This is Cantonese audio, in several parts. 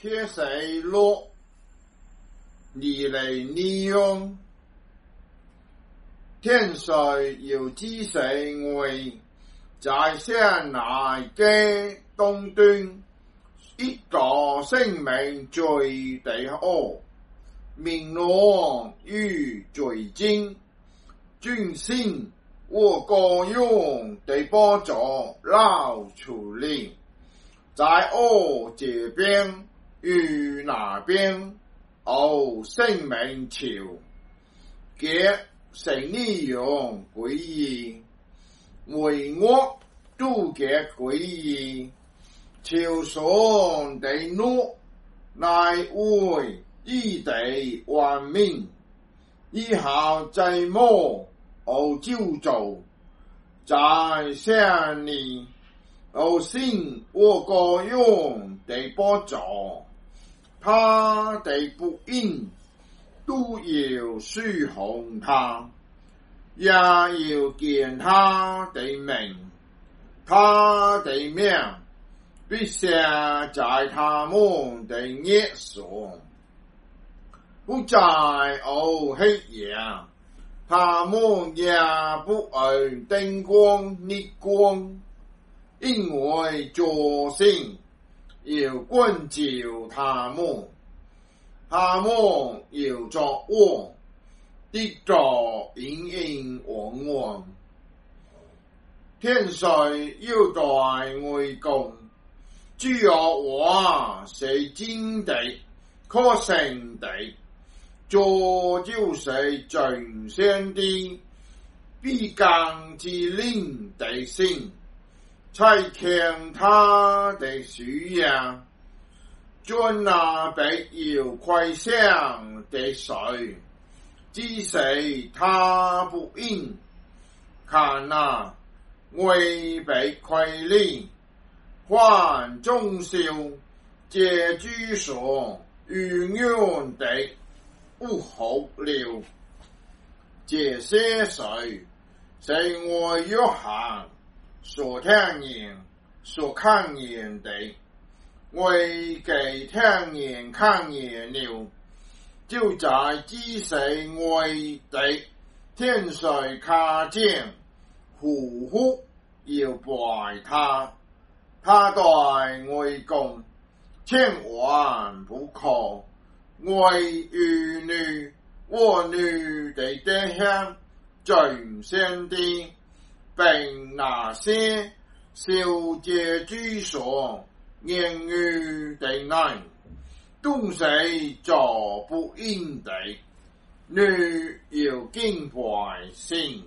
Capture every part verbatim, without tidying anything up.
天谁落，你嚟利用。天谁有知谁为，在山崖嘅东端，一个生命最地恶，明罗与最精，军心我个用地波咗捞出嚟，在我这边与那边，哦生命潮，嘅成利用诡异，为我都嘅诡异，潮上地怒，乃为异地还命，以后在么我朝做，在山里我心我个用地波做，他地不应都要疏红他，也要见他地名，他地名必写在他们的眼上，不在我黑夜，他们也不爱灯光日光，因为作性要关照他们，他们要作恶，跌咗隐隐往往。天谁要在外共，只有我是真地可成地，做就是尽先的必更之灵地性，才看他的需要，专那必要快向的水，只是他不应，看那为被亏利，换中小借居所运用的不好了，这些水是我约翰所听见所看见的，为给听见看见了，就在知识外的天水看见，呼呼要拜他，他对外公千万不可，为儿女我女的弟兄尽先的，并那些小姐居所言语的人，都是做不应的，女要敬拜神，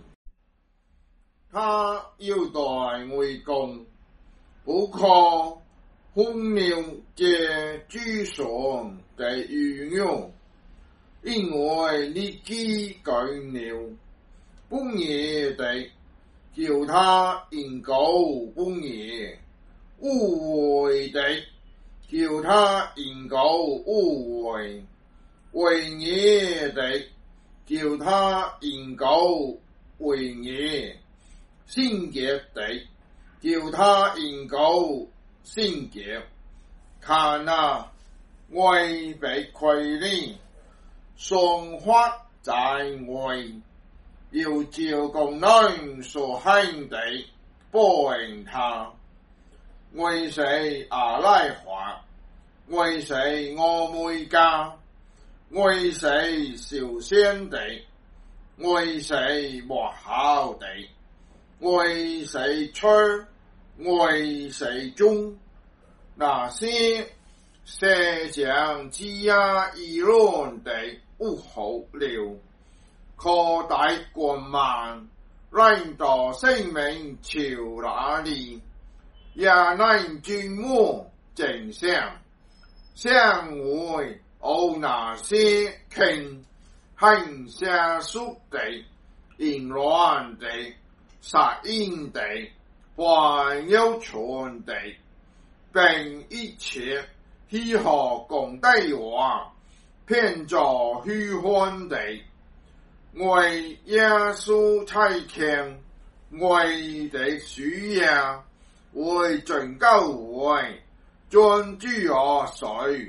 他要对外公不可混淆这居所的运用，因为你既改了本业的，叫他研究本业，误会的叫他研究误会，为业的叫他研究为业，性格的叫他研究性格，看啊，为被亏利，双发在外，要照公人所行的报应他，为谁阿拉华，为谁我妹家，为谁小先的，为谁莫好的，为谁吹，为谁中，那些射将之呀议论的不好了，可大过万，让到生命朝哪里，也能君我正相，相会有那些倾行下属的，淫乱的，杀人的，还有存的，并一切如何共对话，骗作虚幻的，为耶稣差遣，为的需要，为拯救会，专注我水，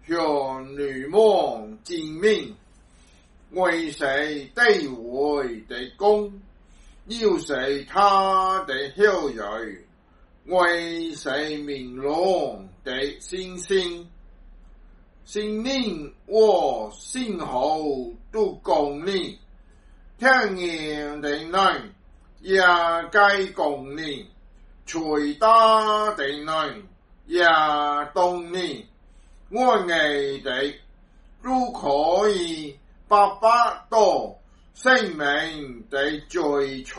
向女梦证明，为谁地位的功，要谁他的后裔，为谁明龙的星星。心灵我信后都公你，天然的人也该公你，最大的人也懂你。我哋哋都可以白白到生命的追求，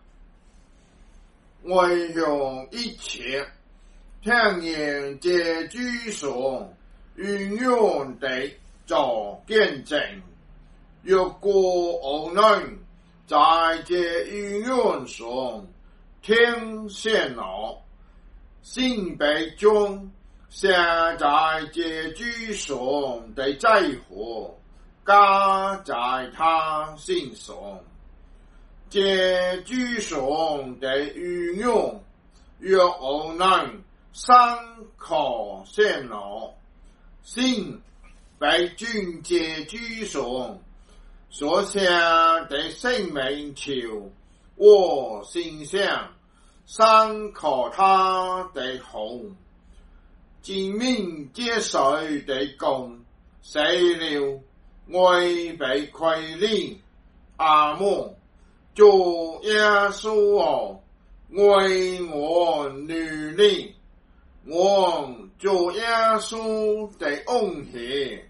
为用一切天然嘅居所永远地做见证。若果我能在这永远上听见我心被中，现在这居所的灾祸加在他身上，这居所的运用若我能三可见我心被军这居所所下的生命潮，我心想三可他的红，前面接水的共死了，为被亏欠阿莫做耶稣哦，为我努力，我做耶稣的恩血，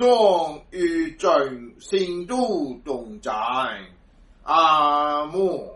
双与众心都同在，阿莫。